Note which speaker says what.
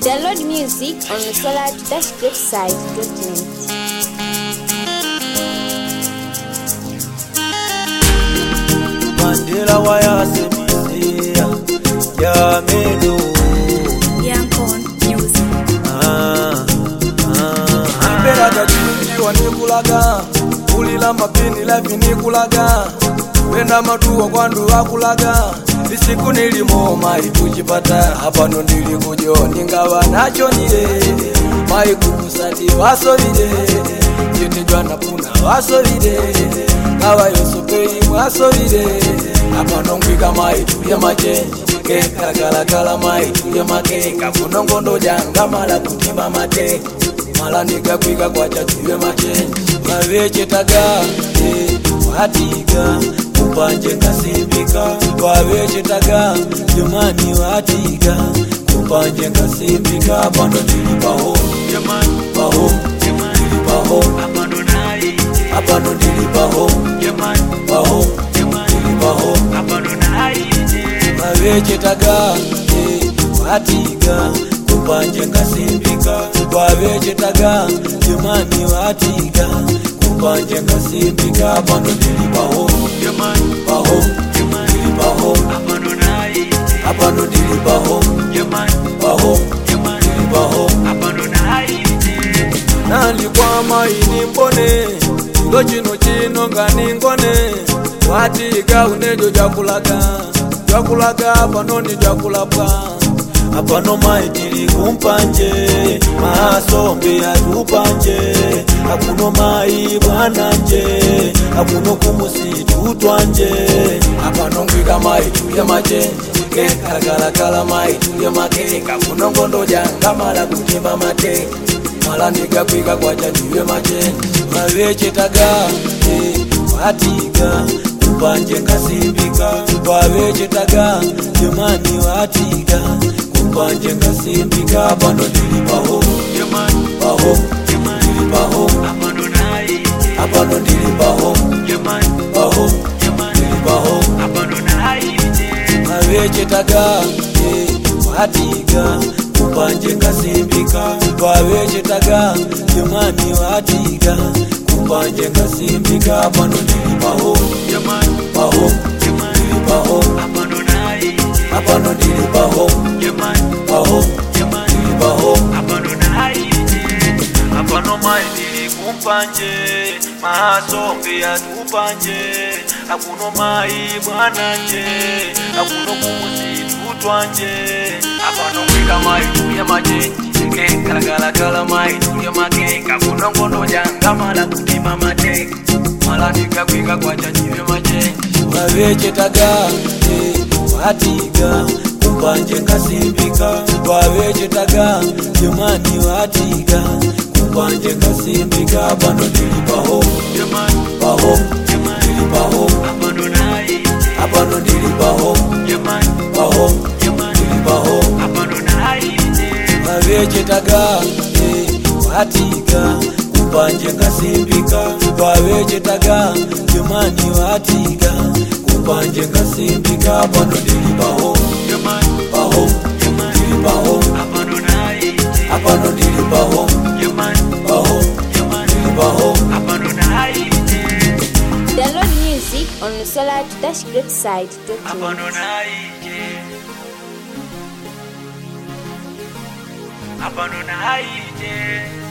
Speaker 1: Download music on the solar-website.net.
Speaker 2: Mandela wayasemizia ya meno
Speaker 3: Yankon music.
Speaker 2: Ibera jajiji wanikulaga ulila mapini lafi nikulaga wenda matuwa kwandu wakulaga isiku nilimo maitu chipata hapa no nilikujo ningawa nacho nile maiku kusati wasolide yetejwa na puna wasolide kawa yosopei wasolide hapa no ngwika maitu ya mache keka kalakala maitu ya makeka kunongondo janga mala kutima mate mala nikakwika kwa chatuwe mache maveche taga watiga kupanje ngasimbika waveche taga jumani watiga kupanje ngasimbika pano dilipaho jamani paho dilipaho apano nai apano dilipaho jamani paho dilipaho apano nai maveche taga watiga kupanje ngasimbika waveche taga jumani watiga kupanje ngasimbika pano dilipaho jamani paho dilipaho apano nai apano dilipaho jamani paho dilipaho apano nai nalikuwa maini mbone ilo chino ngani ngone watiga unejo jakulaga pano ni jakulapa apano maitiri kumpanje masombe atupanje akuno mai bwananje akuno kumusitu twanje apano ngwika maitu ya mache kala maitu ya makeka kuno ngondo janga mala kutimba mate mala nikakwika kwa chatuwe mache maveche taga watiga kupanje ngasimbika waveche taga jumani watiga kupanje ngasimbika pano dilipaho jamani paho dilipaho apano nai apano dilipaho jamani paho dilipaho apano nai maveche taga watiga kupanje ngasimbika waveche taga jumani watiga kupanje ngasimbika pano dilipaho jamani paho dilipaho apano nai apano dilipaho jamani paho dilipaho apano nai apano maitiri kumpanje masombe atupanje akuno mai bwananje akuno kumusitu twanje apano ngwika maitu ya mache kala maitu ya makeka kuno ngondo janga mala kutima mate mala nikakwika kwa chachiwe mache maveche taga watiga kupanje ngasimbika waveche taga jumani watiga kupanje ngasimbika pano dilipaho jamani paho dilipaho apano nai apano dilipaho jamani paho dilipaho apano nai maveche taga watiga kupanje ngasimbika waveche taga jumani watiga kupanje ngasimbika pano dilipaho jamani paho dilipaho apano nai apano dilipaho jamani paho dilipaho apano nai
Speaker 1: Download music on the solar-website.net.
Speaker 2: apano nai apano nai